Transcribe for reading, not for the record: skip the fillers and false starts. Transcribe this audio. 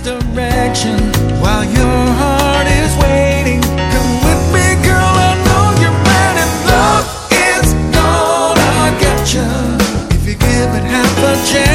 direction while your heart is waiting. Come with me, girl, I know you're mad, and love is gonna get you if you give it half a chance.